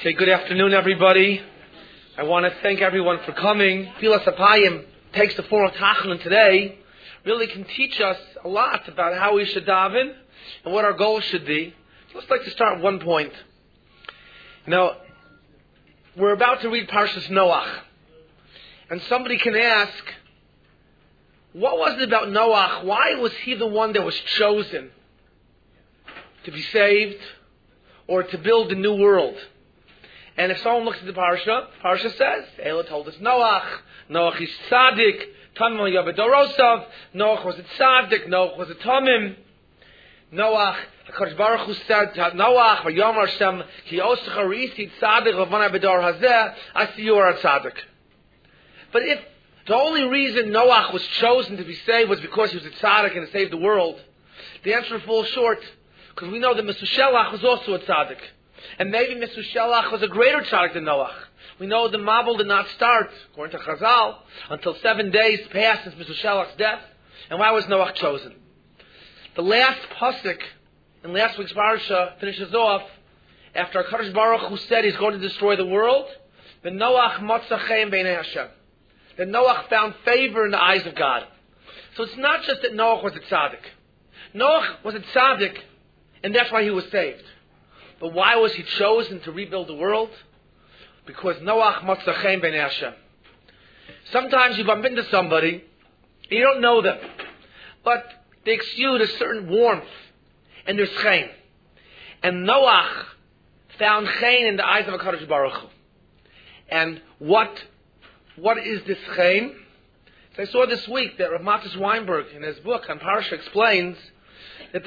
Okay, good afternoon, everybody. I want to thank everyone for coming. Filas Apayim takes the form of Tachanun today. Really can teach us a lot about how we should daven and what our goals should be. So let's like to start at one point. Now, we're about to read Parshas Noach. And somebody can ask, what was it about Noach? Why was he the one that was chosen to be saved or to build a new world? And if someone looks at the Parsha says, Eila told us Noach is tzaddik, Tamim Yabedorosav, Noach was a tzaddik, Noach was a tamim. Noach, HaKadosh Baruch Hu said to Noach, V'yomar Shem, Ki osach harisi tzaddik v'vana bedor hazeh, I see you are a tzaddik. But if the only reason Noach was chosen to be saved was because he was a tzaddik and to save the world, the answer falls short. Because we know that Mesushelach was also a tzaddik. And maybe Mesushelach was a greater tzaddik than Noach. We know the Mabul did not start, according to Chazal, until 7 days passed since Mesushelach's death. And why was Noach chosen? The last pasuk in last week's parsha finishes off after HaKadosh Baruch Hu said he's going to destroy the world. The Noach matza chen b'nei Hashem. That Noach found favor in the eyes of God. So it's not just that Noach was a tzaddik. Noach was a tzaddik, and that's why he was saved. But why was he chosen to rebuild the world? Because Noach matza chen b'nei Hashem. Sometimes you bump into somebody, and you don't know them, but they exude a certain warmth, and there's chen. And Noach found chen in the eyes of HaKadosh Baruch Hu. And what is this chen? So I saw this week that Rav Matis Weinberg, in his book on Parsha, explains that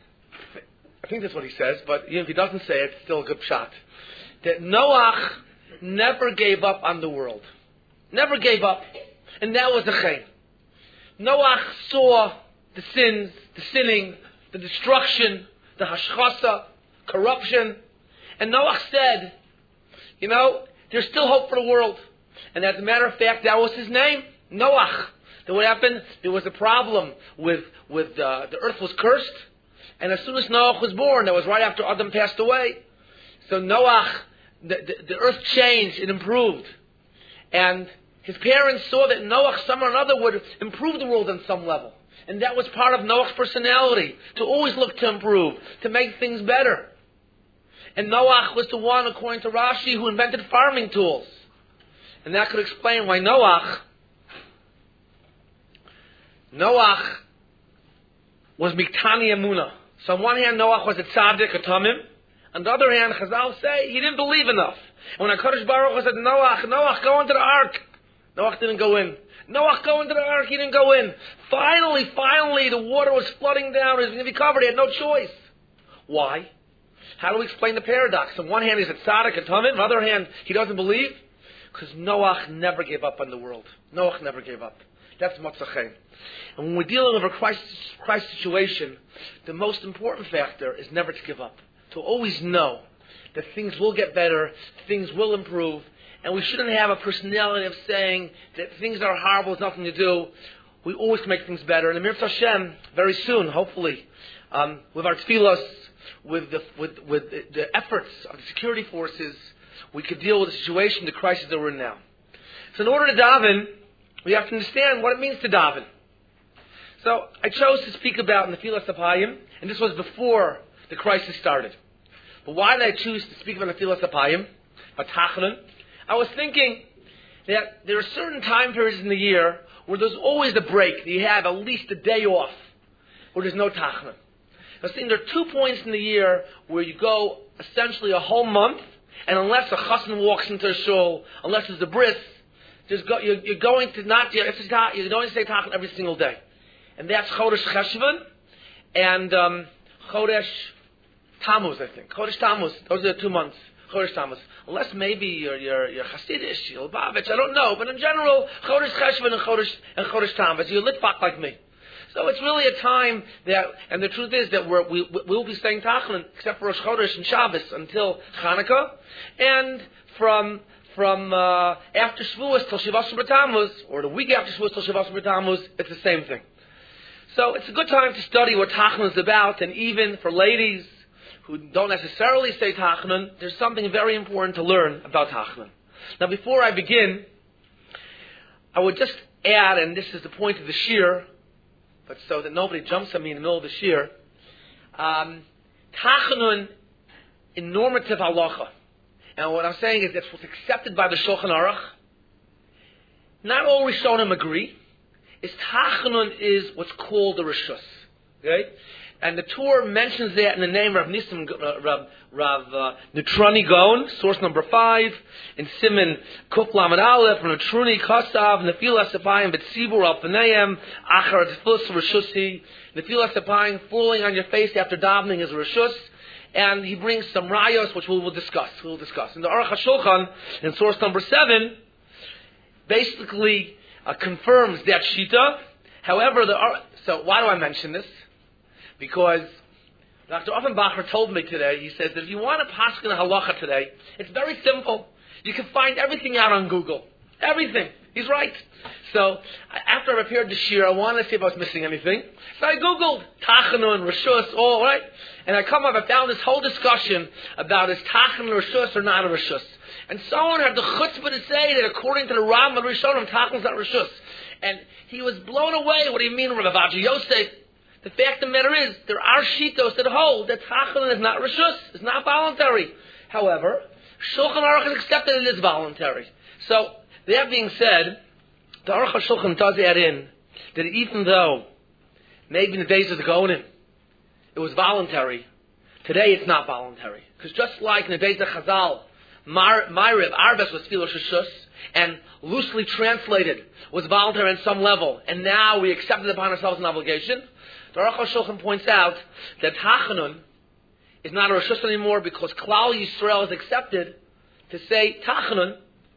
I think that's what he says, but even if he doesn't say it, it's still a good shot. That Noach never gave up on the world. Never gave up. And that was the chen. Noach saw the sins, the sinning, the destruction, the hashchasa, corruption. And Noach said, there's still hope for the world. And as a matter of fact, that was his name, Noach. Then what happened? There was a problem with the earth was cursed. And as soon as Noach was born, that was right after Adam passed away. So Noach, the earth changed, it improved. And his parents saw that Noach, somehow or another, would improve the world on some level. And that was part of Noach's personality, to always look to improve, to make things better. And Noach was the one, according to Rashi, who invented farming tools. And that could explain why Noach was Miktani Emunah. So on one hand, Noach was a tzaddik, a tamim. On the other hand, Chazal say he didn't believe enough. And when HaKadosh Baruch Hu said, Noach, go into the ark. Noach didn't go in. Noach, go into the ark. He didn't go in. Finally, the water was flooding down. He was going to be covered. He had no choice. Why? How do we explain the paradox? On one hand, he's a tzaddik, a tamim. On the other hand, he doesn't believe. Because Noach never gave up on the world. Noach never gave up. That's matzah chen. And when we're dealing with a crisis situation, the most important factor is never to give up. To always know that things will get better, things will improve, and we shouldn't have a personality of saying that things are horrible, there's nothing to do. We always can make things better. And Amir Hashem, very soon, hopefully, with our tefillos, with the efforts of the security forces, we could deal with the situation, the crisis that we're in now. So in order to daven, we have to understand what it means to daven. So I chose to speak about in the Filas Apayim, and this was before the crisis started. But why did I choose to speak about the Filas Apayim, about Tachanun? I was thinking that there are certain time periods in the year where there's always a break. You have at least a day off where there's no Tachanun. I was thinking there are 2 points in the year where you go essentially a whole month, and unless a chassan walks into a shul, unless there's a bris, you're going to say Tachanun every single day. And that's Chodesh Cheshvan and Chodesh Tammuz, I think. Chodesh Tammuz. Those are the 2 months. Chodesh Tammuz. Unless maybe you're Hasidish, you're Lubavitch, I don't know. But in general, Chodesh Cheshvan and Chodesh Tammuz. You're Litvak like me. So it's really a time that, and the truth is that we'll be saying Tachanun except for Rosh Chodesh and Shabbos until Chanukah, and from after Shavuos till Shivas B'Tammuz, or the week after Shavuos till Shivas B'Tammuz, it's the same thing. So it's a good time to study what Tachanun is about, and even for ladies, who don't necessarily say Tachanun, there's something very important to learn about Tachanun. Now, before I begin, I would just add, and this is the point of the shir, but so that nobody jumps on me in the middle of the shir, Tachanun in normative halacha. And what I'm saying is that's what's accepted by the Shulchan Aruch. Not all Rishonim agree. Is Tachanun is what's called the Rishus. Okay? And the Torah mentions that in the name of Nisim Rav Netrani Gaon, source number 5, in Siman Kuf Lamed Aleph, Netruni Kasav, Nefilas Apayim, Betzibur Al Paneim, Achar Tefilus Rishusi, Nefilas Apayim, falling on your face after davening is Rishus. And he brings some rayos, which we will discuss. And the Aruch HaShulchan, in source number 7, basically confirms that shita. However, so why do I mention this? Because Dr. Offenbacher told me today, he says that if you want to paskin a halacha today, it's very simple. You can find everything out on Google. Everything. He's right. So, after I prepared the shir, I wanted to see if I was missing anything. So I Googled Tachanun, Rishus, all right? And I found this whole discussion about is Tachanun Rishus or not a Rishus. And someone had the chutzpah to say that according to the Ram and Rishonim, Tachanun is not Rishus. And he was blown away. What do you mean, Rav Avaji Yosef? The fact of the matter is, there are shitos that hold that Tachanun is not Rishus, it's not voluntary. However, Shulchan Aruch has accepted it is voluntary. So, that being said, the Aruch HaShulchan does add in that even though maybe in the days of the Gaonim it was voluntary, today it's not voluntary. Because just like in the days of Chazal, Ma'ariv, Arves was Tfilos Rishus, and loosely translated was voluntary on some level, and now we accept it upon ourselves an obligation, the Aruch HaShulchan points out that Tachanun is not a Rishus anymore because Klal Yisrael is accepted to say Tachanun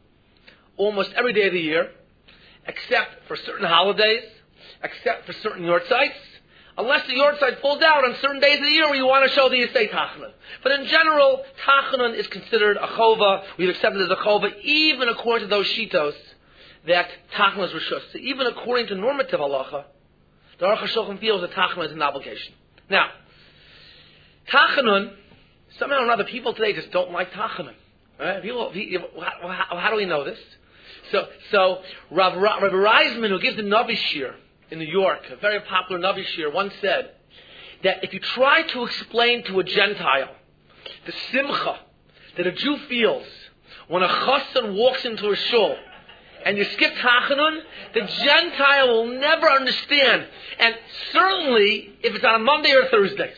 almost every day of the year, except for certain holidays, except for certain yortzites, unless the yortzeit falls out on certain days of the year where you want to show that you say Tachanun. But in general, Tachanun is considered a chova. We've accepted it as a chova, even according to those shitos that Tachanun is rishus. So even according to normative halacha, the Aruch HaShulchan feels that Tachanun is an obligation. Now, Tachanun, somehow or another, people today just don't like Tachanun. Right? How do we know this? So Rabbi Reisman, who gives the Navi Shir in New York, a very popular Navi Shir, once said that if you try to explain to a Gentile the simcha that a Jew feels when a chassan walks into a shul and you skip Tachanun, the Gentile will never understand. And certainly if it's on a Monday or Thursday.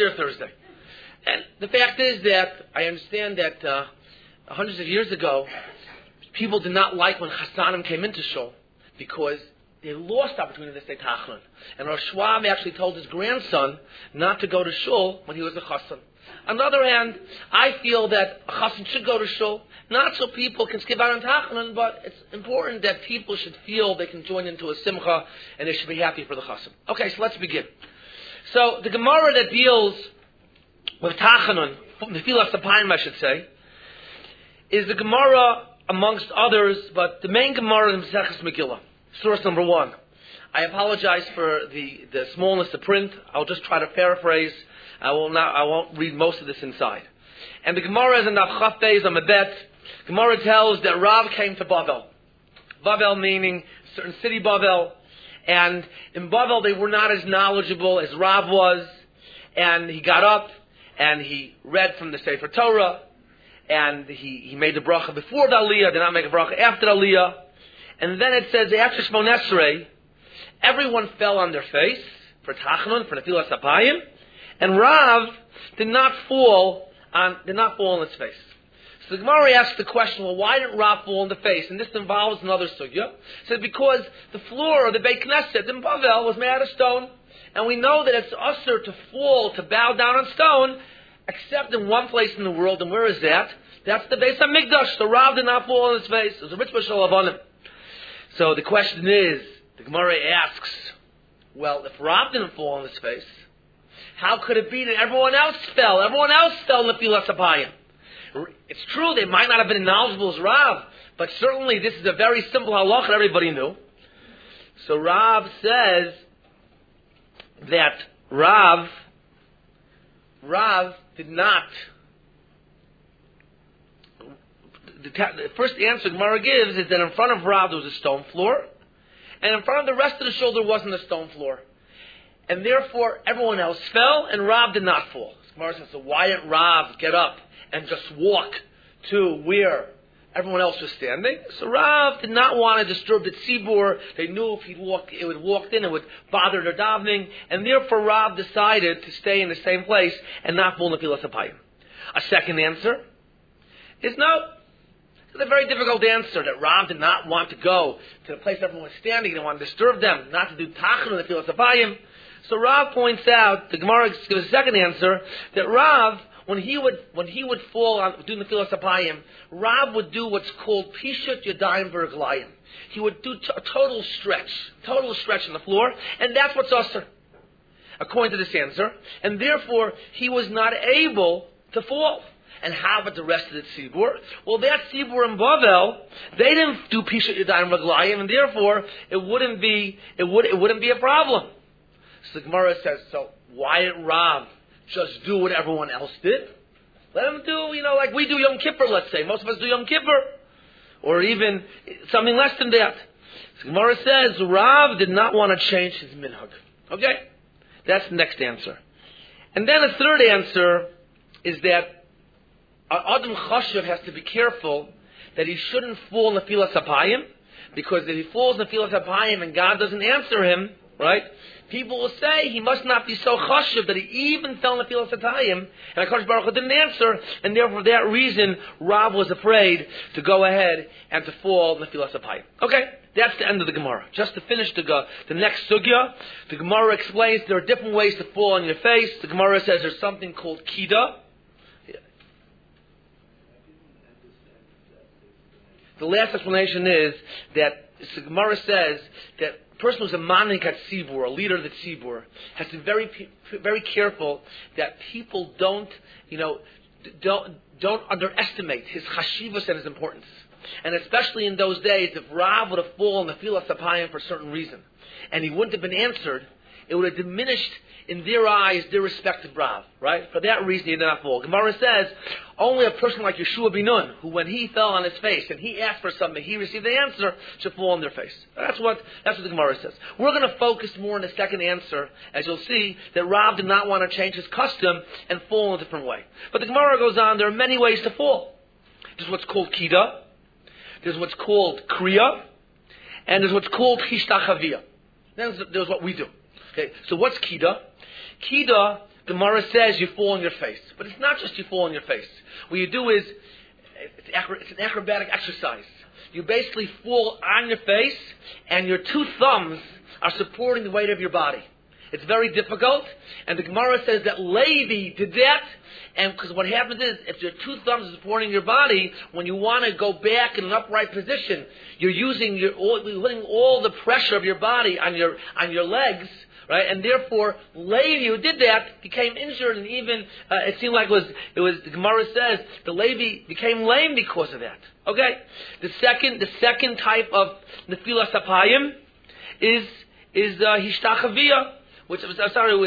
And the fact is that I understand that hundreds of years ago, people did not like when chassanim came into shul because they lost the opportunity to say Tachanun. And Rosh Schwab actually told his grandson not to go to shul when he was a chassan. On the other hand, I feel that a chassan should go to shul, not so people can skip out on Tachanun, but it's important that people should feel they can join into a simcha and they should be happy for the chassan. Okay, so let's begin. So the Gemara that deals with Tachanun, the Nefilas Apayim I should say, is the Gemara amongst others, but the main Gemara is Maseches Megillah, source number 1. I apologize for the smallness of print. I'll just try to paraphrase. I won't read most of this inside. And the Gemara is in Daf Chaf Beis on Mebet. Gemara tells that Rav came to Bavel. Bavel meaning a certain city Bavel. And in Bavel they were not as knowledgeable as Rav was. And he got up and he read from the Sefer Torah. And he made the bracha before the Aliyah, did not make a bracha after the Aliyah. And then it says, after Shmon Esrei, everyone fell on their face for Tachanun, for Nefilas Apayim, and Rav did not fall on his face. So the Gemara asks the question, well, why didn't Rav fall on the face? And this involves another sugya. It says because the floor of the Beit Knesset in Bavel was made out of stone, and we know that it's usher to fall, to bow down on stone, except in one place in the world, and where is that? That's the Beis HaMikdash. So Rav did not fall on his face. It was a mitzvah shel Avanim. So the question is, the Gemara asks, well, if Rav didn't fall on his face, how could it be that everyone else fell? Everyone else fell in the Nefilas Apayim. It's true, they might not have been knowledgeable as Rav, but certainly this is a very simple halach that everybody knew. So Rav says that Rav Rav did not. The first answer Gemara gives is that in front of Rav there was a stone floor, and in front of the rest of the shul there wasn't a stone floor. And therefore everyone else fell, and Rav did not fall. Gemara says, so why didn't Rav get up and just walk to where everyone else was standing? So Rav did not want to disturb the tzibur. They knew if he would walk in, it would bother their davening, and therefore Rav decided to stay in the same place and not fall in the Nefilas Apayim. A second answer is no. It's a very difficult answer that Rav did not want to go to the place everyone was standing. He didn't want to disturb them, not to do tachanun in the Nefilas Apayim. So Rav points out, the Gemara gives a second answer, that Rav, when he would fall on doing the Nefilas Apayim, Rav would do what's called Pishut Yadayim V'Reglayim. He would do a total stretch on the floor, and that's what's usher, according to this answer. And therefore, he was not able to fall. And how about the rest of the tzibur? Well, that tzibur in Bavel, they didn't do Pishut Yadayim V'Reglayim, and therefore it wouldn't be a problem. So the Gemara says, so why didn't Rav just do what everyone else did? Let him do, like we do Yom Kippur, let's say. Most of us do Yom Kippur. Or even something less than that. So the Gemara says, Rav did not want to change his minhag. Okay? That's the next answer. And then a third answer is that Adam Chashiv has to be careful that he shouldn't fall in the Nefilas Apayim, because if he falls in the Nefilas Apayim and God doesn't answer him, right? People will say he must not be so chashuv that he even fell in the Nefilas Apayim, and HaKadosh Baruch Hu didn't answer, and therefore for that reason Rav was afraid to go ahead and to fall in the Nefilas Apayim. Okay, that's the end of the Gemara. Just to finish the next sugya, the Gemara explains there are different ways to fall on your face. The Gemara says there's something called kida. The last explanation is that the Gemara says that a person who's a manik at tzibur, a leader of the tzibur, has to be very, very careful that people don't underestimate his chashivas and his importance. And especially in those days, if Rav would have fallen in the Nefilas Apayim for a certain reason, and he wouldn't have been answered, it would have diminished in their eyes their respect of Rav, right? For that reason, he did not fall. Gemara says only a person like Yeshua ben Nun, who when he fell on his face and he asked for something, he received the answer, should fall on their face. That's what the Gemara says. We're going to focus more on the second answer, as you'll see that Rav did not want to change his custom and fall in a different way. But the Gemara goes on. There are many ways to fall. There's what's called kida. There's what's called kriya, and there's what's called hishtachavia. Then there's what we do. Okay, so what's kida? Kida, the Gemara says you fall on your face. But it's not just you fall on your face. What you do is, it's an acrobatic exercise. You basically fall on your face, and your two thumbs are supporting the weight of your body. It's very difficult, and the Gemara says that Levi did that, and because what happens is, if your two thumbs are supporting your body, when you want to go back in an upright position, you're putting all the pressure of your body on your legs, right? And therefore, Levi, who did that, became injured, and even it seemed like it was. The Gemara says the Levi became lame because of that. Okay, the second type of Nefilas Apayim is hishtachavia, which is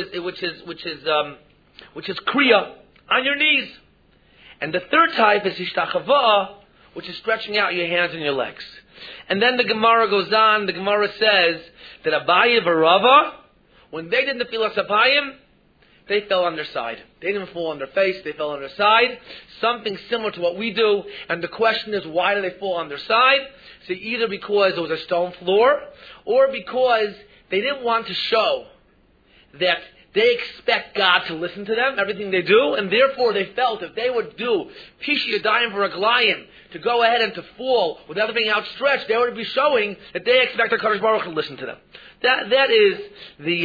kriya on your knees, and the third type is hishtachava, which is stretching out your hands and your legs. And then the Gemara goes on. The Gemara says that Abaye v'Rava, when they did the Nefilas Apayim, they fell on their side. They didn't fall on their face, they fell on their side. Something similar to what we do. And the question is, why do they fall on their side? So either because it was a stone floor, or because they didn't want to show that they expect God to listen to them, everything they do, and therefore they felt if they would do Pishut Yadayim V'Reglayim, to go ahead and to fall with everything outstretched, they would be showing that they expect the HaKadosh Baruch Hu to listen to them. That is the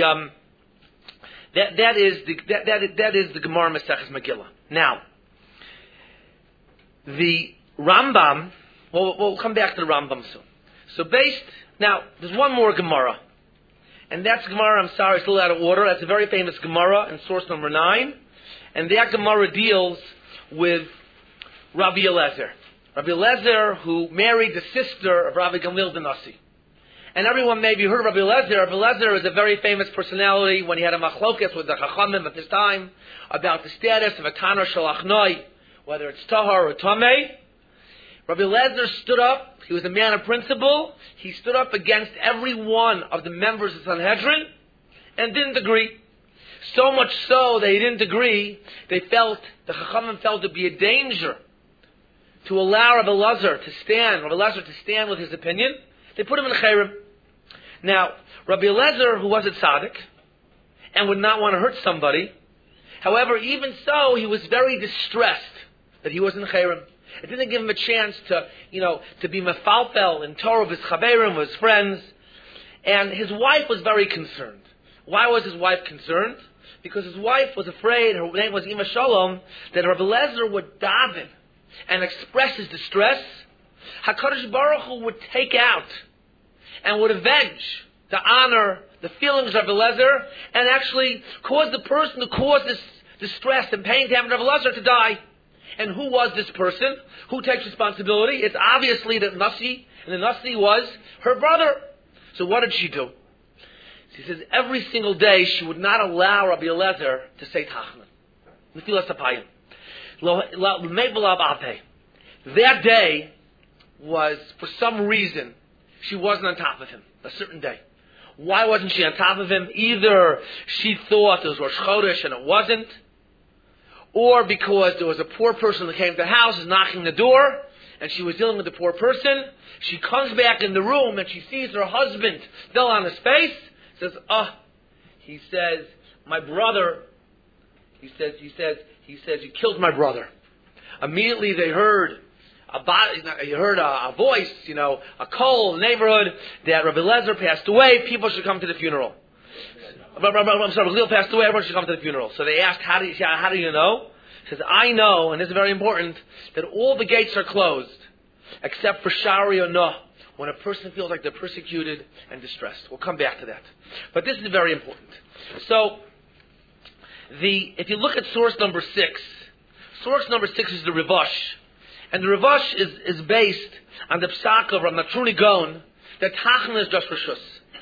Gemara Maseches Megillah. Now, the Rambam. We'll come back to the Rambam soon. So there's one more Gemara, and that's Gemara. I'm sorry, it's a little out of order. That's a very famous Gemara in source number 9, and that Gemara deals with Rabbi Eliezer. Rabbi Eliezer, who married the sister of Rabbi Gamliel ben Nasi. And everyone maybe heard of Rabbi Eliezer. Rabbi Eliezer is a very famous personality when he had a machlokas with the Chachamim at this time about the status of a Tanur Shalachnoi, whether it's Tahar or Tameh. Rabbi Eliezer stood up. He was a man of principle. He stood up against every one of the members of Sanhedrin and didn't agree. So much so that he didn't agree, the Chachamim felt to be a danger to allow Rabbi Eliezer to stand with his opinion. They put him in Cherem. Now, Rabbi Eliezer, who was a tzaddik and would not want to hurt somebody, however, even so, he was very distressed that he was in Cherem. It didn't give him a chance to be mefalpel in Torah with his chaverim, with his friends. And his wife was very concerned. Why was his wife concerned? Because his wife was afraid, her name was Ima Shalom, that Rabbi Eliezer would daven and express his distress. HaKadosh Baruch Hu would take out and would avenge the honor, the feelings of Rabbi Eliezer, and actually cause the person who caused this distress and pain to Rabbi Eliezer to die. And who was this person? Who takes responsibility? It's obviously the Nasi, and the Nasi was her brother. So what did she do? She says every single day she would not allow Rabbi Eliezer to say Tachanun. Nefilas Apayim. That day was, for some reason, she wasn't on top of him. A certain day. Why wasn't she on top of him? Either she thought it was Rosh Chodesh and it wasn't, or because there was a poor person that came to the house, is knocking the door, and she was dealing with the poor person. She comes back in the room and she sees her husband fell on his face. Says, he says, my brother. He says, you killed my brother. Immediately they heard a voice, a call in the neighborhood that Rabbi Eliezer passed away. People should come to the funeral. I'm sorry, Rabbi Eliezer passed away. Everyone should come to the funeral. So they asked, how do you know? He says, I know, and this is very important, that all the gates are closed except for Shari or Noh, when a person feels like they're persecuted and distressed. We'll come back to that. But this is very important. So, if you look at source number 6 is the Rivash. And the Rivash is based on the psak of Rav Natruni Gaon that Tachanun is just Rishus.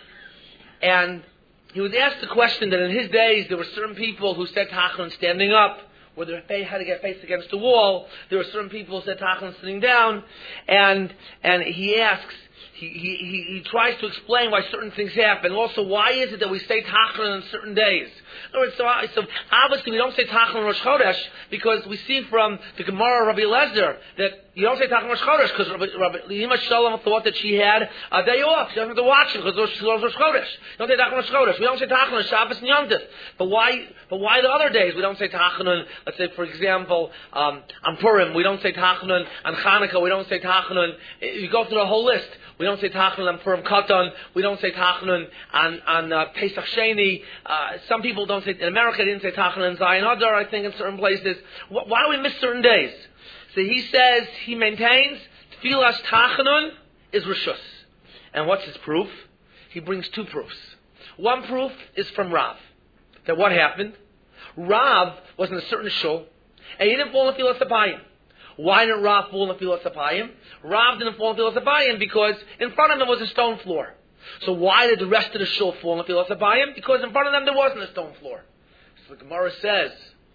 And he was asked the question that in his days there were certain people who said Tachanun standing up, where they had to get faced against the wall. There were certain people who said Tachanun sitting down. And he asks, he tries to explain why certain things happen. Also, why is it that we say Tachanun on certain days? So obviously we don't say Tachanun Rosh Chodesh because we see from the Gemara of Rabbi Eliezer that you don't say Tachanun Rosh Chodesh because Rabbi Ima Shalom thought that she had a day off. She doesn't have to watch it because it was Rosh Chodesh. You don't say Tachanun Rosh Chodesh. We don't say Tachanun Shabbos and Yom Tov. But why the other days we don't say Tachanun? Let's say, for example, on Purim we don't say Tachanun. On Chanukah we don't say Tachanun. You go through the whole list. We don't say Tachanun on Purim Katan. We don't say Tachanun on Pesach Sheni. Some people don't say, in America they didn't say Tachanun on Zion Adar, I think, in certain places. Why do we miss certain days? So he maintains, Tfilas Tachanun is Rishus. And what's his proof? He brings 2 proofs. One proof is from Rav. That what happened? Rav was in a certain shul, and he didn't fall in Tfilas Apayim. Why didn't Rav fall in Tfilas Apayim? Rav didn't fall in Tfilas Apayim because in front of him was a stone floor. So why did the rest of the shul fall in Tfilas Apayim? Because in front of them there wasn't a stone floor. So the Gemara says.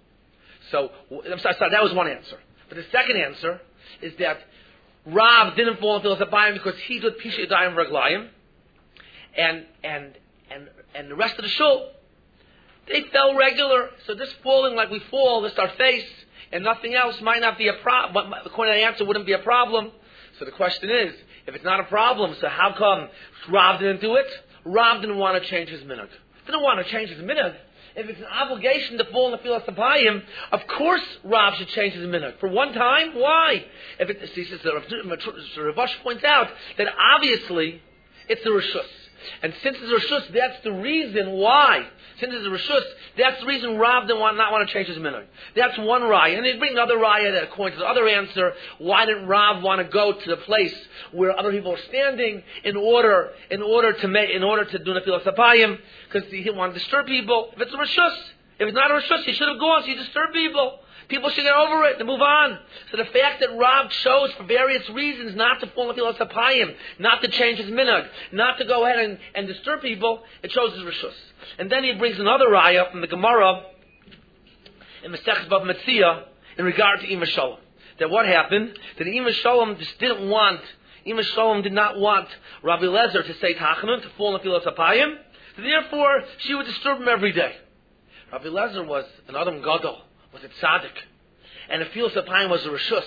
I'm sorry, that was one answer. But the second answer is that Rav didn't fall in Tfilas Apayim because he did Pisha Yadayim Raglayim, and the rest of the shul, they fell regular. So this falling like we fall, just our face, and nothing else might not be a problem. According to the answer, wouldn't be a problem. So the question is, if it's not a problem, so how come Rav didn't do it? Rav didn't want to change his minhag. Didn't want to change his minhag. If it's an obligation to fall in the Tfilas Apayim, of course Rav should change his minhag. For one time, why? The Rivash points out that obviously it's a Rishus. And since it's a Rishus, that's the reason why. Since it's a Rishus, that's the reason Rav did not want to change his minhag. That's one raya. And they bring another raya that according to the other answer, why didn't Rav want to go to the place where other people are standing in order to do Nefilas Apayim? Because he didn't want to disturb people. If it's a Rishus, if it's not a Rishus, he should have gone so he disturbed people. People should get over it and move on. So the fact that Rav chose for various reasons not to fall in Filas Apayim, not to change his minhag, not to go ahead and disturb people, it shows his rishus. And then he brings another raya from the Gemara in Masechus Bava Metzia in regard to Ima Shalom. That what happened? That Ima Shalom just didn't want, Ima Shalom did not want Rabbi Lezer to say Tachanun, to fall in Filas Apayim. So therefore, she would disturb him every day. Rabbi Lezer was an Adam Gadol, was a tzaddik, and if Filas Apayim was a rishus,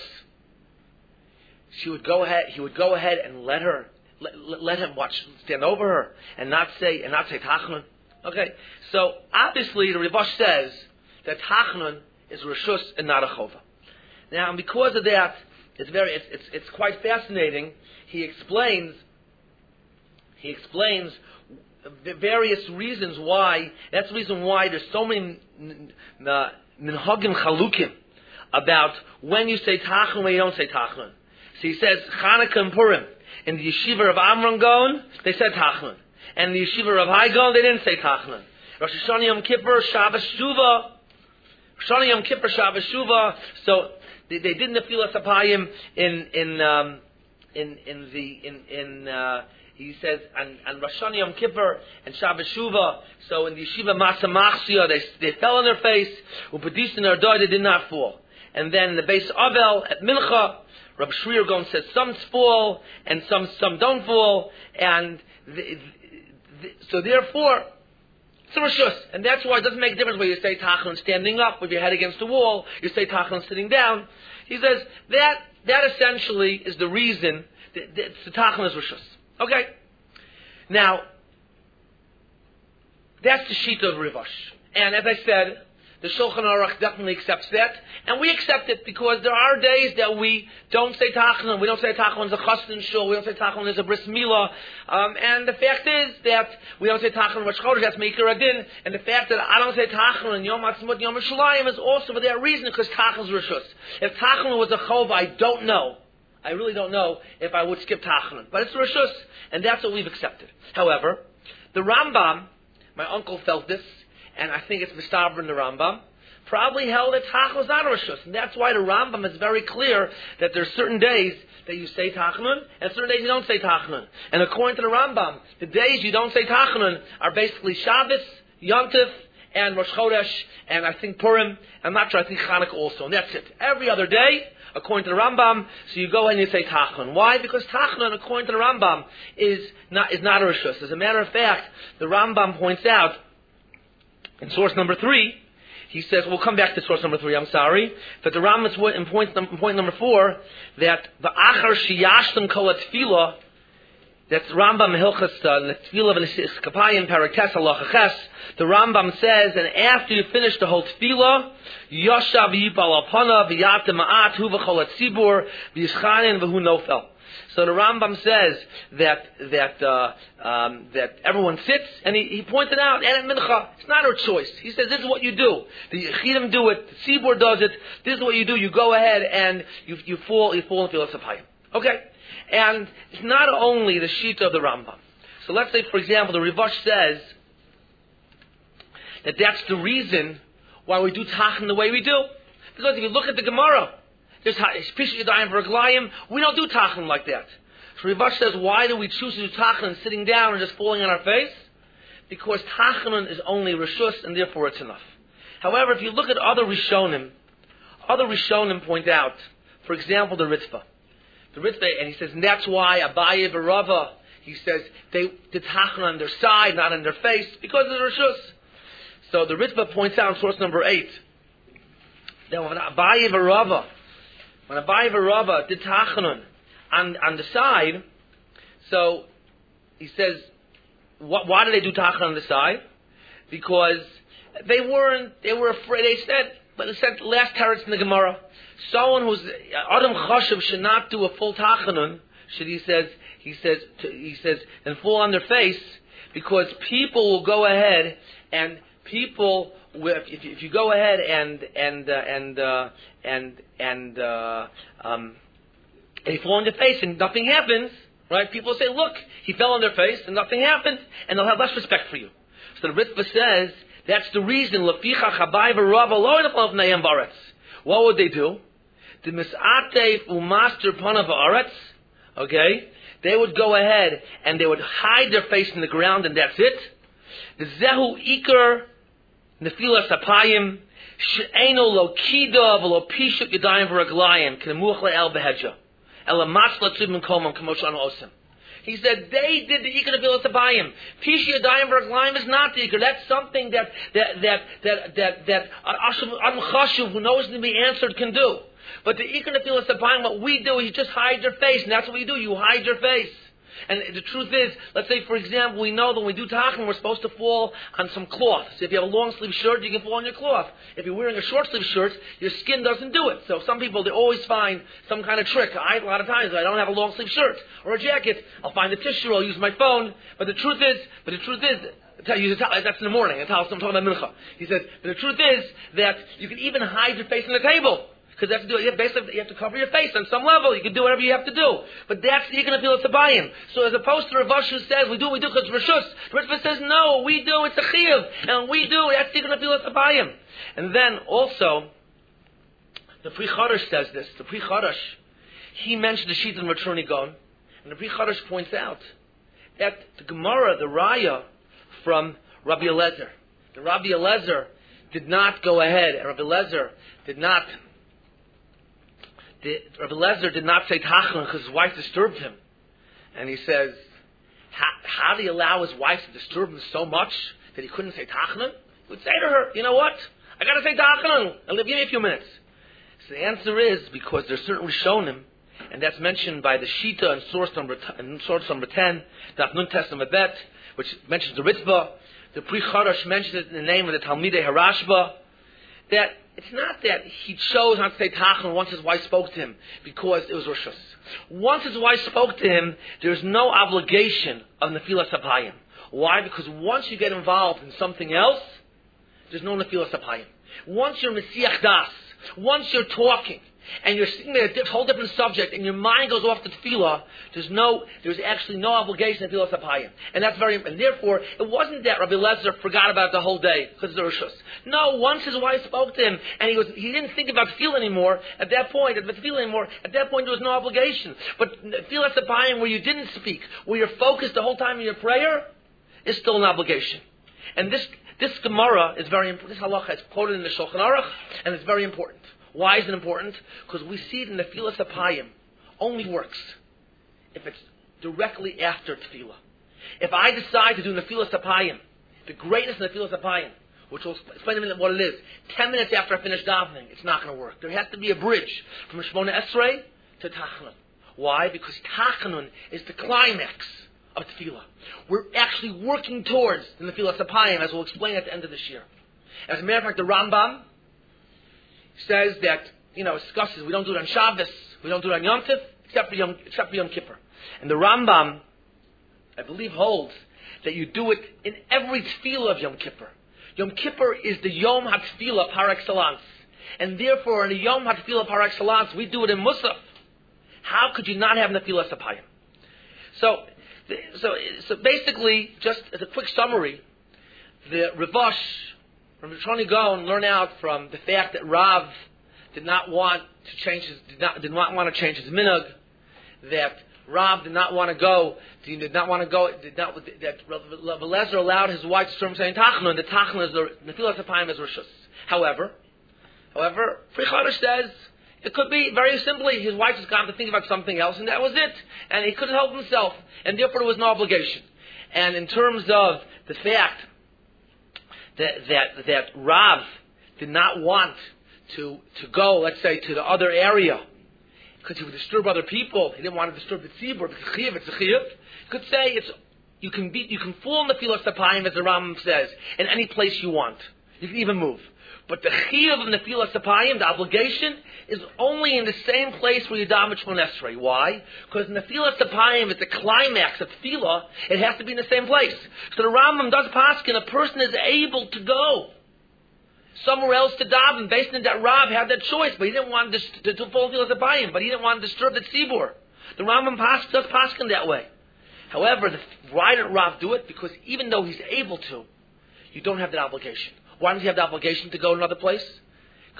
he would go ahead and let him stand over her, and not say Tachanun. Okay, so obviously the Rivash says that Tachanun is rishus and not a chova. Now, and because of that, it's quite fascinating. He explains the various reasons why. That's the reason why there's so many minhagim chalukim about when you say Tachanun, when you don't say Tachanun. So he says Chanukah and Purim in the yeshiva of Amram Gaon they said Tachanun, and the yeshiva of Hai Gaon they didn't say Tachanun. Rosh Hashanah Yom Kippur Shabbos Shuva, so they didn't feel a sapayim he says and Rosh Hashanah Yom Kippur and Shabbos Shuva. So in the yeshiva Masa Machsia they fell on their face. Upadis in Ardoi they did not fall. And then in the base Avel at Mincha, Rabbi Shrier Gaon says some fall and some don't fall, and so therefore it's a rishus, and that's why it doesn't make a difference whether you say Tachanun standing up with your head against the wall, you say Tachanun sitting down. He says that essentially is the reason that the Tachanun is rishus. Okay, now that's the sheet of Rivash, and as I said, the Shulchan Aruch definitely accepts that, and we accept it because there are days that we don't say Tachanun. We don't say Tachanun is a chassan shul. We don't say Tachanun is a bris milah. And the fact is that we don't say Tachanun Rosh Chodesh. That's Meikar Adin. And the fact that I don't say Tachanun Yom Ha'atzmaut Yom Yerushalayim is also for that reason, because Tachanun is rishus. If Tachanun was a chova, I don't know. I really don't know if I would skip Tachanun. But it's rishus, and that's what we've accepted. However, the Rambam, my uncle felt this, and I think it's Mistaber in the Rambam, probably held that Tachanun is not a rishus. And that's why the Rambam is very clear that there's certain days that you say Tachanun, and certain days you don't say Tachanun. And according to the Rambam, the days you don't say Tachanun are basically Shabbos, Yom Tov, and Rosh Chodesh, and I think Purim. I'm not sure, I think Chanukah also. And that's it. Every other day, according to the Rambam, so you go ahead and you say Tachanun. Why? Because Tachanun, according to the Rambam, is not a rishus. As a matter of fact, the Rambam points out in source number 3, he says, we'll come back to source number 3, I'm sorry, but the Rambam is in point number 4, that the Achar Shiyashtem Kol HaTfilah, that's Rambam Hilchas Tfilah V'Nesis Kapayim Parates Halacha Ches, the Rambam says, and after you finish the whole Tfilah, Yoshav Yipal Alpana V'Yatem Ma'at Hu V'Chol HaTzibur V'Yischanin V'Hu Nofel. So the Rambam says that everyone sits, and he pointed out, and at Mincha, it's not our choice. He says, this is what you do. The Yechidim do it, the Tzibur does it, this is what you do. You go ahead and you fall in Filas Apayim. Okay? And it's not only the sheet of the Rambam. So let's say, for example, the Rivash says that that's the reason why we do Tachanun the way we do. Because if you look at the Gemara, there's Pishut Yadayim V'Raglayim, we don't do Tachanun like that. So Rivash says, why do we choose to do Tachanun sitting down and just falling on our face? Because Tachanun is only Rishus, and therefore it's enough. However, if you look at other Rishonim point out, for example, the Ritva. The Ritva, and he says, and that's why Abaye Barava, he says, they did Tachanun on their side, not on their face, because of the Rishus. So the Ritva points out in source number 8, that when Abaye Barava did Tachanun on the side, so he says, why did they do Tachanun on the side? Because they were afraid, they said last teretz in the Gemara, someone who's Adam Chashav should not do a full Tachanun, he says, and fall on their face, because people will go ahead and if you go ahead and they fall on their face and nothing happens, right? People say, look, he fell on their face and nothing happened, and they'll have less respect for you. So the Ritva says, that's the reason, what would they do? The mis'atev u'master panav haaretz, okay? They would go ahead and they would hide their face in the ground, and that's it. The zehu ikar nefilas apayim she'eno lo kida v'lo pishut yadayim v'raglayim k'nemuach le'el behedja ela matzla tzibim kolmam k'moshan osem. He said they did the ikar nefilas apayim. Pishut yadayim v'raglayim is not the ikar. That's something that Adam Chashuv, who knows to be answered, can do. But the ikar nefilas apayim, what we do is you just hide your face, and that's what you do. You hide your face. And the truth is, let's say, for example, we know that when we do tachlin, we're supposed to fall on some cloth. So if you have a long sleeve shirt, you can fall on your cloth. If you're wearing a short sleeve shirt, your skin doesn't do it. So some people, they always find some kind of trick. A lot of times, I don't have a long sleeve shirt or a jacket. I'll find a tissue, I'll use my phone. But the truth is, that's in the morning. I'm talking about mincha. He said, but the truth is that you can even hide your face on the table. Because that's basically you have to cover your face on some level. You can do whatever you have to do, but that's the ikar nefilas apayim. So as opposed to Rav Ashi who says we do because it's reshus, Ritva says no, we do, it's a chiyuv, and we do, that's the ikar nefilas apayim. And then also the Pri Chadash says this. The Pri Chadash, he mentioned the Shita and Matroni Gon, and the Pri Chadash points out that the Gemara, the Raya from Rabbi Eliezer, the Rabbi Eliezer did not go ahead, and Rabbi Eliezer did not. Rabbi Eliezer did not say tachlin because his wife disturbed him. And he says, how do you allow his wife to disturb him so much that he couldn't say tachlin? He would say to her, you know what? I got to say tachlin. Give me a few minutes. So the answer is because there's certain Rishonim, and that's mentioned by the Shita in source number 10, Daf Nun Tes Number Bet, which mentions the Ritva. The Pri Chadash mentions it in the name of the Talmidei Harashba, that it's not that he chose not to say tachlin once his wife spoke to him because it was reshus. Once his wife spoke to him, there's no obligation of nefilas apayim. Why? Because once you get involved in something else, there's no nefilas apayim. Once you're mesiach das, once you're talking, and you're sitting there a whole different subject, and your mind goes off to tefillah, there's actually no obligation of tefillah sapayim. And that's and therefore, it wasn't that Rabbi Eliezer forgot about it the whole day, because it's a reshus. No, once his wife spoke to him, and he didn't think about tefillah anymore, at that point there was no obligation. But tefillah sapayim, where you didn't speak, where you're focused the whole time in your prayer, is still an obligation. And this Gemara is very important. This halacha is quoted in the Shulchan Aruch, and it's very important. Why is it important? Because we see it in the Nefilas Apayim only works if it's directly after Tefillah. If I decide to do Nefilas Apayim, the greatness of Nefilas Apayim, which will explain in a minute what it is, 10 minutes after I finish davening, it's not going to work. There has to be a bridge from Shmona Esrei to Tachanun. Why? Because Tachanun is the climax of Tefillah. We're actually working towards the Nefilas Apayim, as we'll explain at the end of this year. As a matter of fact, the Rambam says that, discusses, we don't do it on Shabbos, we don't do it on Yom Tov, except for Yom Kippur. And the Rambam, I believe, holds that you do it in every tefillah of Yom Kippur. Yom Kippur is the Yom HaTefillah par excellence. And therefore, in the Yom HaTefillah par excellence, we do it in Musaf. How could you not have Nefilas Apayim? So basically, just as a quick summary, the Rivash from Matroni Gon learn out from the fact that Rav did not want to change his minhag, that Rav did not want to go. That Rav Eliezer allowed his wife to start saying tachlin. The tachlin is the Nefilas Apayim is reshus. However, Pri Chadash says it could be very simply his wife just got to think about something else, and that was it, and he couldn't help himself, and therefore there was no obligation. And in terms of the fact that Rav did not want to go, let's say, to the other area because he would disturb other people. He didn't want to disturb the tzibur. It's a chiyuv. You could say you can fall in the Nefilas Apayim, as the Rambam says, in any place you want. You can even move. But the chiyuv of the Nefilas Apayim, the obligation, is only in the same place where you daven Shmona Esrei. Why? Because Nefilas Apayim is the climax of tefillah. It has to be in the same place. So the Rambam does paskin, a person is able to go somewhere else to daven, based on that Rav had that choice, but he didn't want to fall Nefilas Apayim, but he didn't want to disturb the tzibur. The Rambam does paskin that way. However, why did Rav do it? Because even though he's able to, you don't have that obligation. Why does he have the obligation to go to another place? Because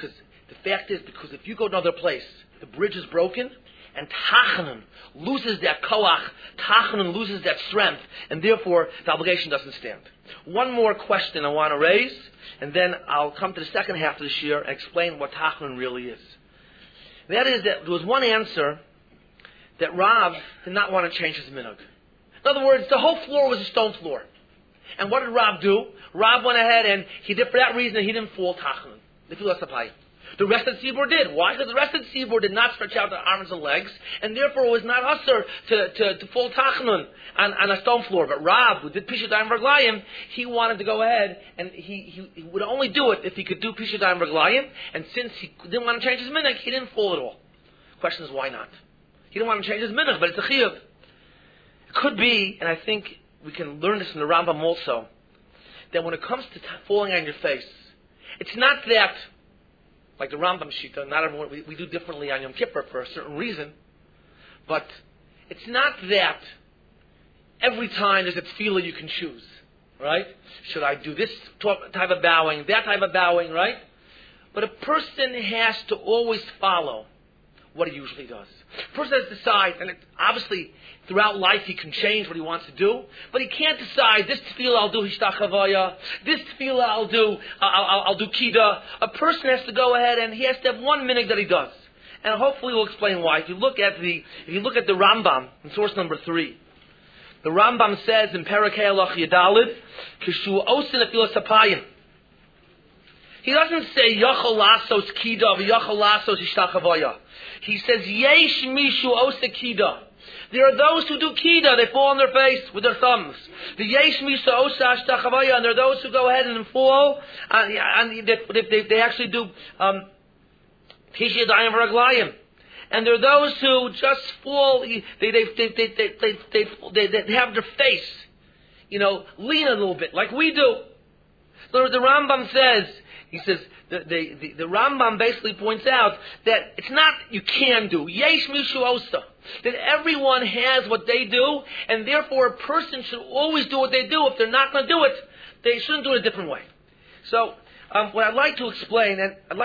The fact is, because if you go to another place, the bridge is broken, and Tachanun loses that koach, Tachanun loses that strength, and therefore the obligation doesn't stand. One more question I want to raise, and then I'll come to the second half of this year and explain what Tachanun really is. That is that there was one answer that Rav did not want to change his minhag. In other words, the whole floor was a stone floor. And what did Rav do? Rav went ahead and he did, for that reason, he didn't fall Tachanun. The rest of the tzibur did. Why? Because the rest of the tzibur did not stretch out their arms and legs, and therefore it was not usher to fall Tachanun on a stone floor. But Rav, who did Pisha Dayim Raglayim, he wanted to go ahead, and he would only do it if he could do Pisha Dayim Raglayim, and since he didn't want to change his minhag, he didn't fall at all. The question is, why not? He didn't want to change his minhag, but it's a chiyuv. It could be, and I think we can learn this from the Rambam also, that when it comes to falling on your face, it's not that, like the Rambam Shita, not everyone, we do differently on Yom Kippur for a certain reason, but it's not that every time there's a tefillah you can choose, right? Should I do this type of bowing, that type of bowing, right? But a person has to always follow what he usually does. A person has to decide, and obviously throughout life he can change what he wants to do, but he can't decide, this tefillah I'll do Hishtach Havaya, this tefillah I'll do Kida. A person has to go ahead and he has to have one minhag that he does. And hopefully we'll explain why. If you look at the Rambam, in source number 3, the Rambam says in Parakei Alach Yadalid, Kishu Osin Afilas Sapayim. He doesn't say Yachol Lasos Kida, Yachol Lasos Hishtach Havaya. He says Yesh Mishu Osa Kida. There are those who do Kida, they fall on their face with their thumbs. The Yesh Mishu Osa Hishtach Havaya, and there are those who go ahead and fall, and they actually do Tisha Dayim Raglayim. And there are those who just fall, they have their face, lean a little bit, like we do. So the Rambam says, the Rambam basically points out that it's not you can do. Yesh mishu osa. That everyone has what they do, and therefore a person should always do what they do. If they're not going to do it, they shouldn't do it a different way. So, what I'd like to explain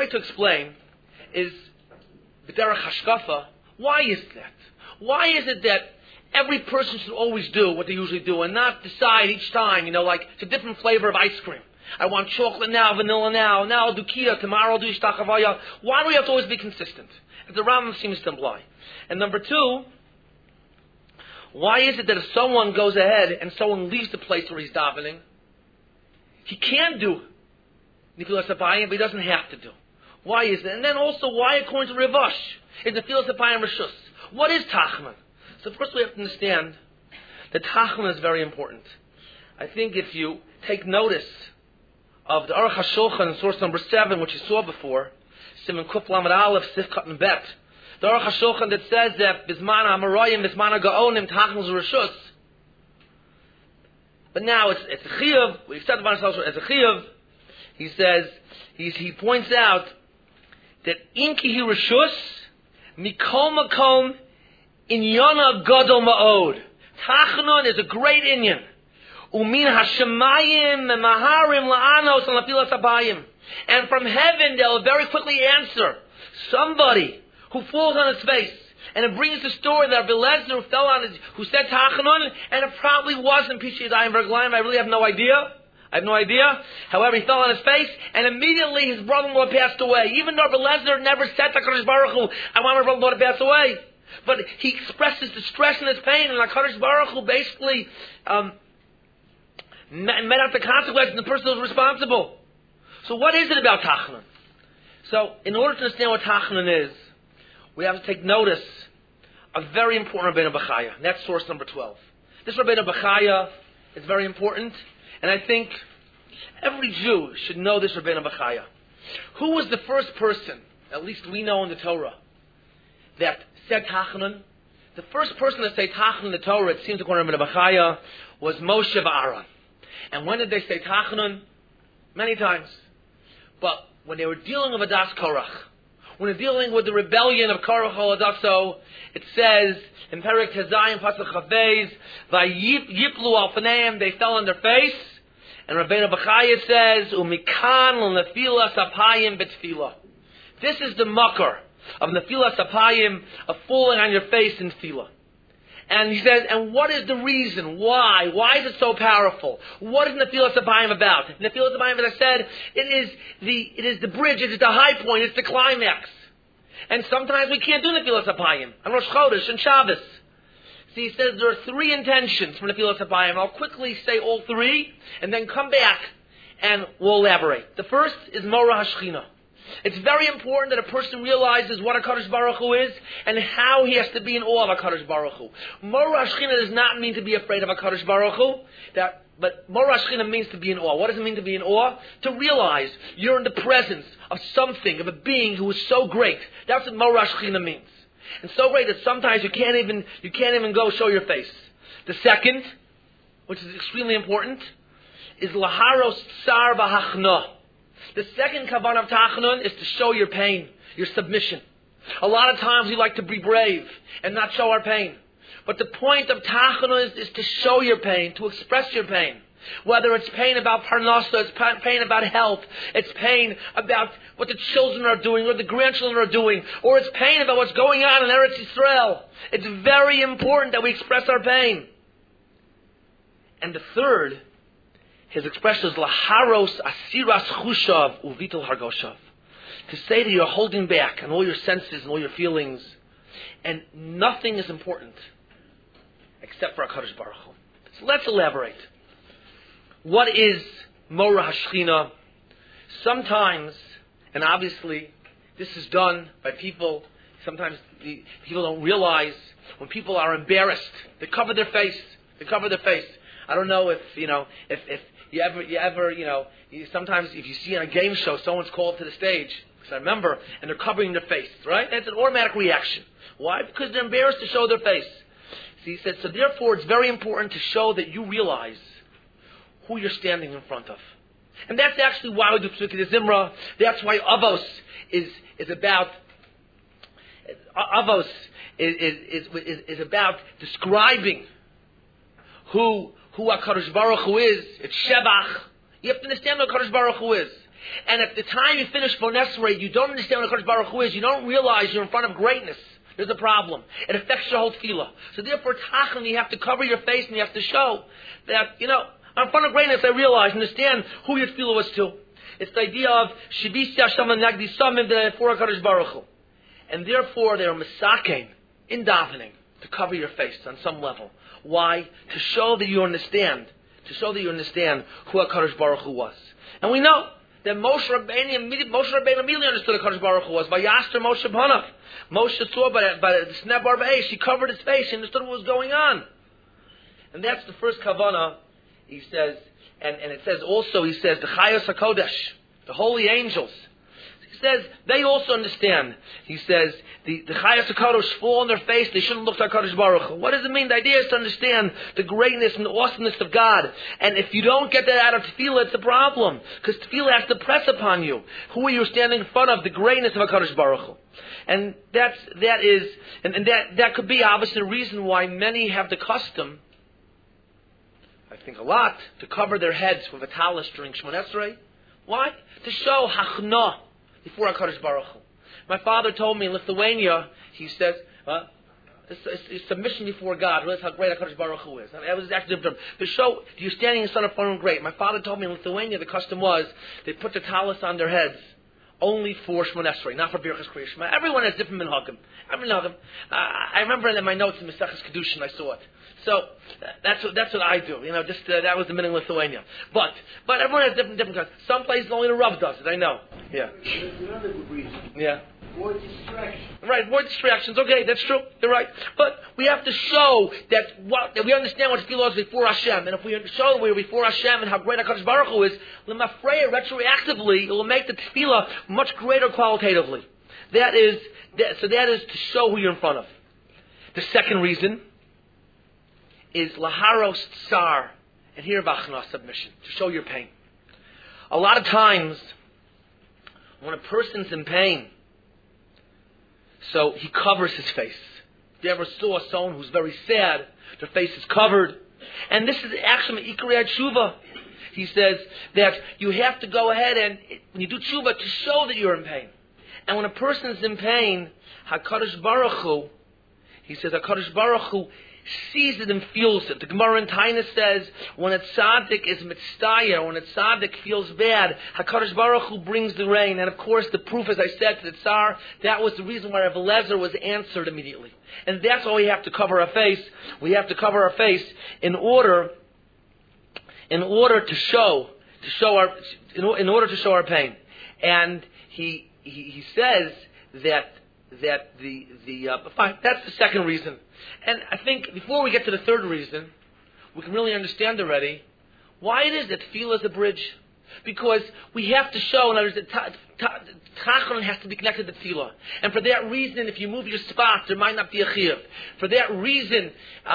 is b'derech hashkafa. Why is that? Why is it that every person should always do what they usually do and not decide each time, like it's a different flavor of ice cream. I want chocolate now, vanilla now I'll do Kida, tomorrow I'll do Hishtach Havaya. Why do we have to always be consistent? As the Rambam seems to imply. And number 2, why is it that if someone goes ahead and someone leaves the place where he's davening, he can do Nefilas Apayim, but he doesn't have to do? Why is that? And then also, why, according to Rivash, is Nefilas Apayim Rishus? What is Tachanun? So first we have to understand that Tachanun is very important. I think if you take notice of the Aruch HaShulchan in source number 7, which you saw before, Siman Kuf Lamed Aleph, Sifkat and Bet, the Aruch HaShulchan that says that Bisman HaMarayim, Bisman HaGaonim, Tachanun Rishus. But now it's a chiyuv. We've said about ourselves as a chiyuv. He says, he points out that Inki Rishus, Mikol Makom, Inyana Gadol Ma'od. Tachanun is a great inyan. Umin Hashemayim Maharim La'anos and Lafilas Abayim. And from heaven they'll very quickly answer somebody who falls on his face. And it brings the story that Rabbi Lezer who fell on his, who said Tachanun, and it probably wasn't Pisha Dayim Raglayim. I really have no idea. However, he fell on his face, and immediately his brother-in-law passed away. Even though Rabbi Lezer never said to HaKadosh Baruch Hu, I want my brother-in-law to pass away. But he expressed his distress and his pain, and HaKadosh Baruch Hu basically met out the consequences, and the person was responsible. So what is it about Tachanun? So, in order to understand what Tachanun is, we have to take notice of very important Rabbeinu Bechaya. And that's source number 12. This Rabbeinu Bechaya is very important, and I think every Jew should know this Rabbeinu Bechaya. Who was the first person, at least we know in the Torah, that said Tachanun? The first person to say Tachanun in the Torah, it seems according to Rabbeinu Bechaya, was Moshe Aaron. And when did they say Tachanun? Many times. But when they were dealing with Adas Korach, when they're dealing with the rebellion of Korach Adaso, it says in Perek Tezayim Pasuk Chavez, Vayiplu al Paneim, they fell on their face. And Rabbeinu Bechaya says, Umikan l'nefilas apayim betfila. This is the makar of Nefilas Apayim, of falling on your face in tefillah. And he says, and what is the reason? Why? Why is it so powerful? What is Nefilas Apayim about? Nefilas Apayim, as I said, it is the bridge, it is the high point, it's the climax. And sometimes we can't do Nefilas Apayim on Rosh Chodesh and Shabbos. So he says there are three intentions for Nefilas Apayim. I'll quickly say all three, and then come back and we'll elaborate. The first is Morah HaShechina. It's very important that a person realizes what HaKadosh Baruch Hu is and how he has to be in awe of HaKadosh Baruch Hu. Morah HaShechina does not mean to be afraid of HaKadosh Baruch Hu, but Morah HaShechina means to be in awe. What does it mean to be in awe? To realize you're in the presence of something, of a being who is so great. That's what Morah HaShechina means. And so great that sometimes you can't even go show your face. The second, which is extremely important, is Laharos Tsar B'Hachna. The second kavanah of Tachanun is to show your pain, your submission. A lot of times we like to be brave and not show our pain. But the point of Tachanun is to show your pain, to express your pain. Whether it's pain about parnasa, it's pain about health, it's pain about what the children are doing or the grandchildren are doing, or it's pain about what's going on in Eretz Yisrael. It's very important that we express our pain. And the third, his expression is laharos asiras chushav uvital hargoshav. To say that you're holding back on all your senses and all your feelings, and nothing is important except for HaKadosh Baruch Hu. So let's elaborate. What is Morah HaShechina? Sometimes, and obviously, this is done by people. Sometimes people don't realize when people are embarrassed, they cover their face. They cover their face. I don't know if sometimes if you see on a game show, someone's called to the stage. Because I remember, and they're covering their face, right? That's an automatic reaction. Why? Because they're embarrassed to show their face. So he said, so therefore it's very important to show that you realize who you're standing in front of. And that's actually why we do Pesukei Zimra. That's why Avos is about Avos is about describing who HaKadosh Baruch Hu is. It's Shebach. You have to understand what HaKadosh Baruch Hu is. And at the time you finish Bonesrei, you don't understand what HaKadosh Baruch Hu is. You don't realize you're in front of greatness. There's a problem. It affects your whole tefillah. So therefore, Tachanun, you have to cover your face and you have to show that, I'm in front of greatness, I realize, understand who your tefillah was to. It's the idea of Shivisi Hashem Nagdi Samim for HaKadosh Baruch Hu. And therefore, they are misakein in davening to cover your face on some level. Why? To show that you understand. To show that you understand who HaKadosh Baruch Hu was. And we know that Moshe Rabbeinu immediately understood HaKadosh Baruch Hu was. Vayaster Moshe B'hanav. Moshe saw by the snap bar b'eish, he covered his face, he understood what was going on. And that's the first kavanah, he says, and it says also, he says, the Chayos HaKodesh, the holy angels. He says, they also understand. He says, the Chayos HaKodesh fall on their face, they shouldn't look to HaKadosh Baruch Hu. What does it mean? The idea is to understand the greatness and the awesomeness of God. And if you don't get that out of tefillah, it's a problem. Because tefillah has to press upon you. Who are you standing in front of? The greatness of HaKadosh Baruch Hu. And that could be obviously the reason why many have the custom, I think a lot, to cover their heads with a talis during Shmoneh Esrei. Why? To show hachna before HaKadosh Baruch Hu. My father told me in Lithuania, he says, it's submission before God. Realize how great HaKadosh Baruch Hu is. That was actually different. To show you're standing in front of someone great. My father told me in Lithuania the custom was they put the talis on their heads only for Shmoneh Esrei, not for Birchas Kriya Shema. Everyone has different minhagim. I remember in my notes in Maseches Kedushin I saw it. So that's what I do. That was the minhag in Lithuania. But everyone has different kinds. Some places only the Rav does it. I know. Yeah. There's another good reason. Yeah. Avoid distractions. Right, avoid distractions. Okay, that's true. You're right. But we have to show that we understand what tefillah is before Hashem. And if we show that we're before Hashem and how great HaKadosh Baruch Hu is, l'mafreya, retroactively, it will make the tefillah much greater qualitatively. That is to show who you're in front of. The second reason is laharos tsar, and here vachna, submission, to show your pain. A lot of times, when a person's in pain, so he covers his face. If you ever saw someone who's very sad, their face is covered. And this is actually Ikarei Tshuva. He says that you have to go ahead and, when you do tshuva, to show that you're in pain. And when a person is in pain, HaKadosh Baruch Hu, he says, HaKadosh Baruch Hu sees it and feels it. The Gemara in Tainus says, when a tzaddik is mitzdayer, when a tzaddik feels bad, HaKadosh Baruch Hu brings the rain. And of course, the proof, as I said to the Tsar, that was the reason why Rav Eliezer was answered immediately. And that's why we have to cover our face. We have to cover our face in order to show our pain. And he says that fine, that's the second reason. And I think before we get to the third reason, we can really understand already why it is that tefillah is a bridge. Because we have to show, in other words, that tachanun has to be connected to tefillah. And for that reason, if you move your spot, there might not be a chiyuv. For that reason,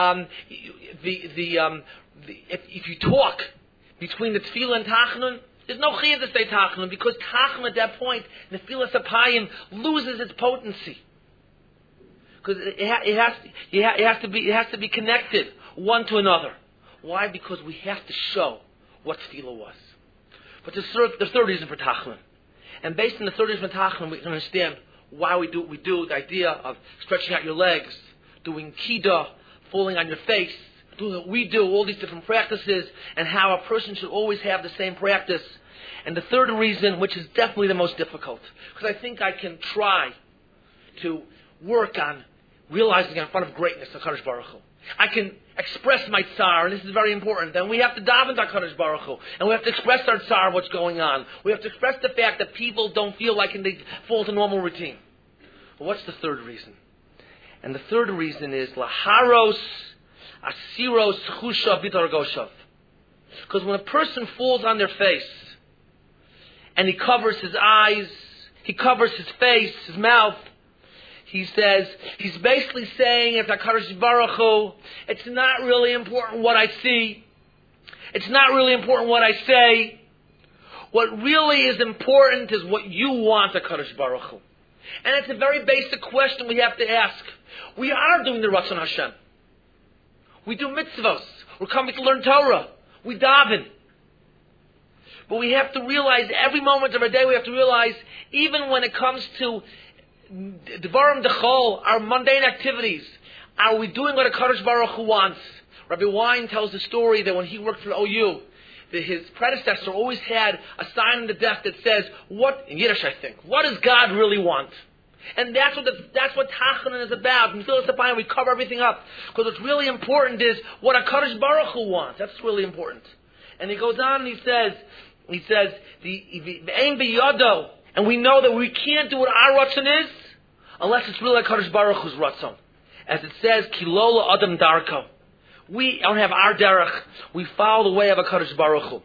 if you talk between the tefillah and tachanun, there's no chiyuv to say tachanun, because tachanun at that point, Nefilas Apayim loses its potency. Because it has to be connected one to another. Why? Because we have to show what tefillah was. But the third reason for tachanun, and based on the third reason for tachanun, we can understand why we do what we do. The idea of stretching out your legs, doing kida, falling on your face, doing what we do, all these different practices, and how a person should always have the same practice. And the third reason, which is definitely the most difficult, because I think I can try to work on realizing in front of greatness of HaKadosh Baruch Hu. I can express my tsar, and this is very important. And we have to daven to HaKadosh Baruch Hu, and we have to express our tsar, what's going on. We have to express the fact that people don't feel like they fall into normal routine. But what's the third reason? And the third reason is laharos asiros chushav vitargoshav. Because when a person falls on their face, and he covers his eyes, he covers his face, his mouth, he says, he's basically saying, as HaKadosh Baruch Hu, it's not really important what I see. It's not really important what I say. What really is important is what you want, HaKadosh Baruch Hu. And it's a very basic question we have to ask. We are doing the Ratzon Hashem. We do mitzvos. We're coming to learn Torah. We daven. But we have to realize, every moment of our day, we have to realize, even when it comes to Devarim Dechol, our mundane activities, are we doing what HaKadosh Baruch Hu wants? Rabbi Wein tells the story that when he worked for OU, that his predecessor always had a sign on the desk that says, what, in Yiddish I think, what does God really want? And that's what Tachanun is about. In Nefilas Apayim, we cover everything up. Because what's really important is what HaKadosh Baruch Hu wants. That's really important. And he goes on and he says, the Ein B'Yodo, and we know that we can't do what our Ratzon is unless it's really HaKadosh Baruch Hu's Ratzon. As it says, Kilola Adam Darko. We don't have our derech. We follow the way of HaKadosh Baruch Hu.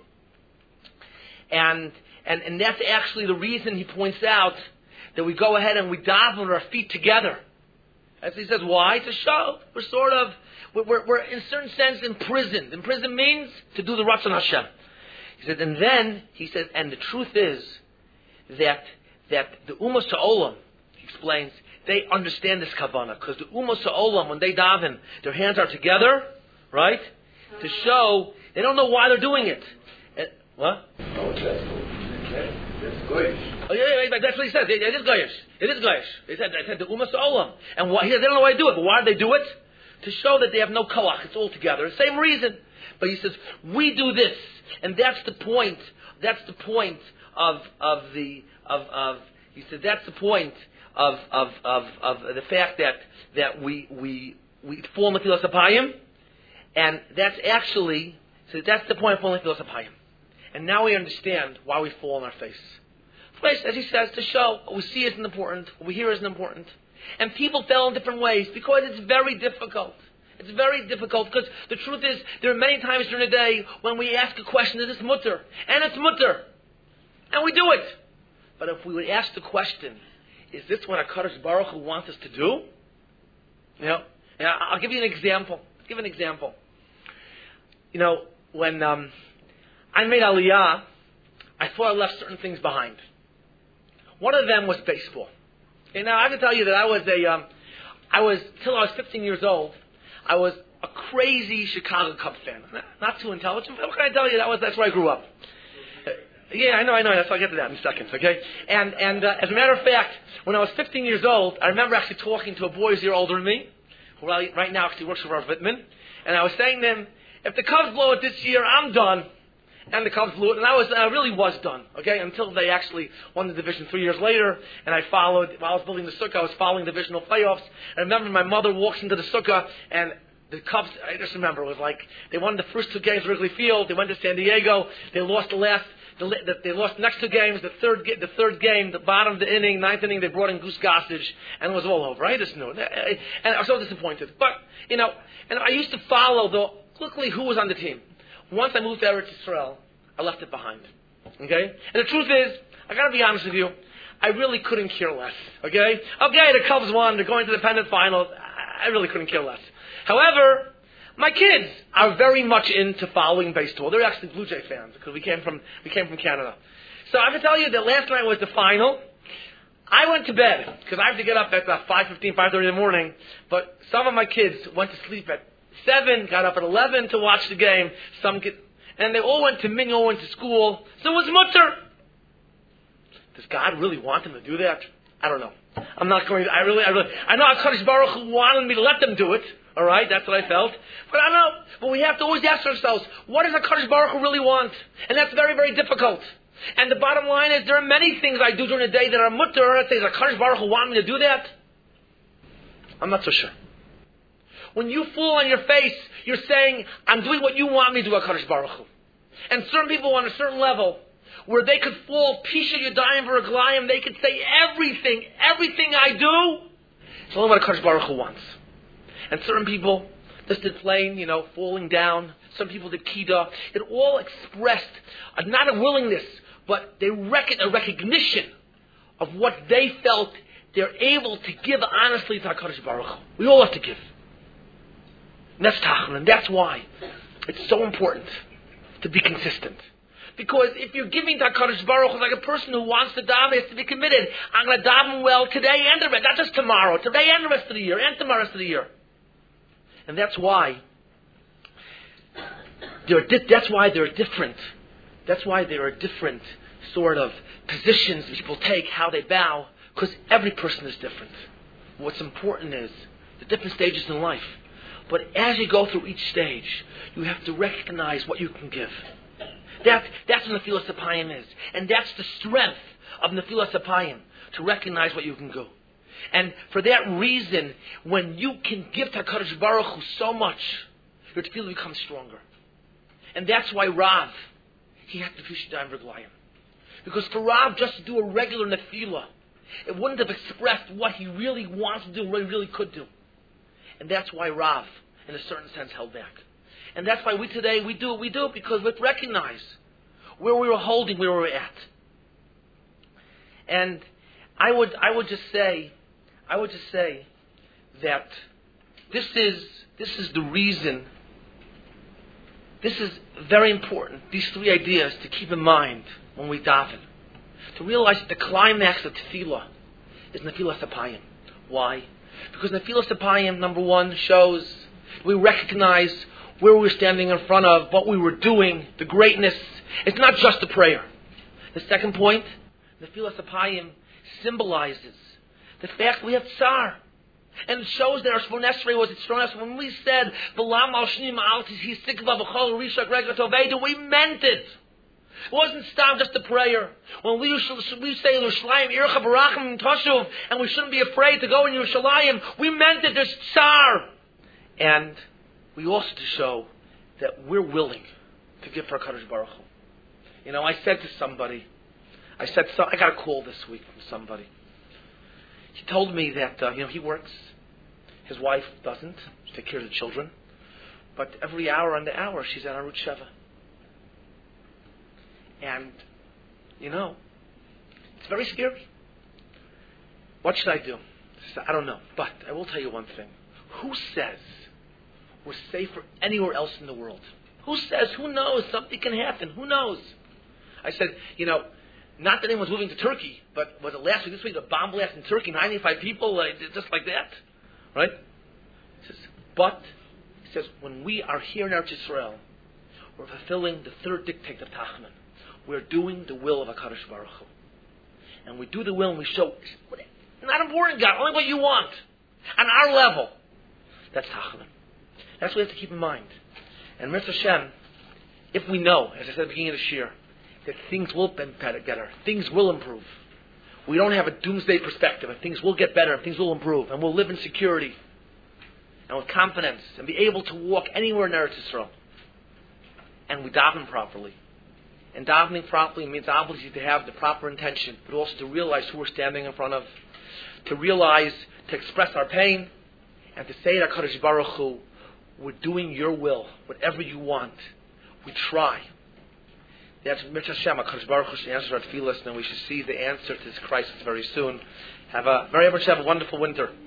And that's actually the reason he points out that we go ahead and we daven with our feet together. As he says, why? To show we're in a certain sense imprisoned. Imprisoned means to do the Ratzon Hashem. He said, and then, he says, and the truth is that the Ummos Ha'olam, he explains, they understand this kavanah, because the Ummos Ha'olam, when they daven, their hands are together, right? To show, they don't know why they're doing it. What? Oh, that's goyish. Oh, yeah, that's what he says. It is goyish. It is goyish. They said the Ummos Ha'olam. And he says, they don't know why they do it, but why do they do it? To show that they have no koach. It's all together. Same reason. But he says, we do this. And that's the point. That's the point of he said, that's the point of the fact that we fall in Nefilas Apayim, and that's actually, so that's the point of falling in Nefilas Apayim. And now we understand why we fall on our face. First, as he says, to show what we see isn't important, what we hear isn't important. And people fell in different ways because it's very difficult. It's very difficult because the truth is there are many times during the day when we ask a question, is this mutter? And it's mutter. And we do it. But if we would ask the question, is this what HaKadosh Baruch Hu wants us to do? I'll give you an example. When I made Aliyah, I thought I left certain things behind. One of them was baseball. Now I have to tell you that till I was 15 years old, I was a crazy Chicago Cubs fan. Not too intelligent, but what can I tell you? That's where I grew up. Yeah, I know. That's why I'll get to that in a second, okay? And as a matter of fact, when I was 15 years old, I remember actually talking to a boy who's a year older than me, who right now actually works for Rav Wittman, and I was saying to him, if the Cubs blow it this year, I'm done. And the Cubs blew it, and I really was done, okay, until they actually won the division 3 years later, and I followed, while I was building the sukkah, I was following divisional playoffs. I remember my mother walks into the sukkah, and the Cubs, I just remember, it was like, they won the first 2 games at Wrigley Field, they went to San Diego, they lost they lost the next 2 games, the third game, the bottom of the inning, 9th inning, they brought in Goose Gossage, and it was all over. I just knew it. And I was so disappointed. But, and I used to follow, though, luckily, who was on the team. Once I moved to Eretz Yisrael, I left it behind. Okay? And the truth is, I gotta be honest with you, I really couldn't care less. Okay? Okay, the Cubs won, they're going to the pennant finals. I really couldn't care less. However, my kids are very much into following baseball. They're actually Blue Jay fans because we came from Canada. So I can tell you that last night was the final. I went to bed because I have to get up at 5:30 in the morning. But some of my kids went to sleep at 7, got up at 11 to watch the game. And they all went to Minyan, went to school. So it was mutter. Does God really want them to do that? I don't know. I'm not going to, I know HaKadosh Baruch Hu wanted me to let them do it. All right, that's what I felt. But I don't know. But we have to always ask ourselves, what does HaKadosh Baruch Hu really want? And that's very, very difficult. And the bottom line is, there are many things I do during the day that are mutter. That says, HaKadosh Baruch Hu want me to do that? I'm not so sure. When you fall on your face, you're saying, I'm doing what you want me to do, HaKadosh Baruch Hu. And certain people on a certain level, where they could fall, Pisha Yadayim V'Raglayim, they could say everything I do, it's only what HaKadosh Baruch Hu wants. And certain people, just did plain, falling down. Some people did Kida. It all expressed, not a willingness, but a recognition of what they felt they're able to give honestly to HaKadosh Baruch Hu. We all have to give. And that's Tachanun. And that's why it's so important to be consistent. Because if you're giving to HaKadosh Baruch Hu, like a person who wants to daven, has to be committed. I'm going to daven well today and the rest, not just tomorrow, today and the rest of the year, and tomorrow the rest of the year. And that's why there are different. That's why there are different sort of positions people take, how they bow, because every person is different. What's important is the different stages in life. But as you go through each stage, you have to recognize what you can give. That's what Nefilas Apayim is. And that's the strength of Nefilas Apayim, to recognize what you can do. And for that reason, when you can give to HaKadosh Baruch Hu so much, your tefillah becomes stronger. And that's why Rav, he had to Pisha Yadayim V'Raglayim. Because for Rav, just to do a regular Nefilah, it wouldn't have expressed what he really wants to do, what he really could do. And that's why Rav, in a certain sense, held back. And that's why we do what we do, because we recognize where we were holding, where we were at. And I would just say that this is the reason. This is very important. These 3 ideas to keep in mind when we daven, to realize that the climax of tefillah is Nefilas Apayim. Why? Because Nefilas Apayim, number 1, shows we recognize where we're standing in front of, what we were doing, the greatness. It's not just a prayer. The second point, Nefilas Apayim symbolizes the fact we have tsar. And it shows that our Shmon Esrei was its when we said, V'lam al shni ma'al tisikva v'chol rishak regla tovedu, we meant it. It wasn't stop just a prayer. When we say Yerushalayim, Ircha Barachim Toshuv, and we shouldn't be afraid to go in Yerushalayim, we meant it, there's tsar. And we also to show that we're willing to give for HaKadosh Baruch Hu. I said to somebody, I got a call this week from somebody. He told me that, he works. His wife doesn't. She takes care of the children. But every hour on the hour, she's at Arut Sheva. And, it's very scary. What should I do? I don't know. But I will tell you one thing. Who says we're safer anywhere else in the world? Who says? Who knows? Something can happen. Who knows? I said, not that anyone's moving to Turkey, but was it last week, this week, a bomb blast in Turkey, 95 people, just like that? Right? He says, when we are here in Eretz Yisrael, we're fulfilling the 3rd dictate of Tachanun. we're doing the will of HaKadosh Baruch Hu. And we do the will and we show, not important, God, only what you want. On our level. That's Tachanun. That's what we have to keep in mind. And Mr. Hashem, if we know, as I said at the beginning of this year, that things will get better, things will improve. We don't have a doomsday perspective, and things will get better, and things will improve, and we'll live in security, and with confidence, and be able to walk anywhere in Eretz Yisrael. And we daven properly. And davening properly means obviously to have the proper intention, but also to realize who we're standing in front of, to realize, to express our pain, and to say to HaKadosh Baruch Hu, we're doing your will, whatever you want. We try. That's Mitzvah Hashem, HaKadosh Baruch Hu should answer our tefillas, and we should see the answer to this crisis very soon. Have a wonderful winter.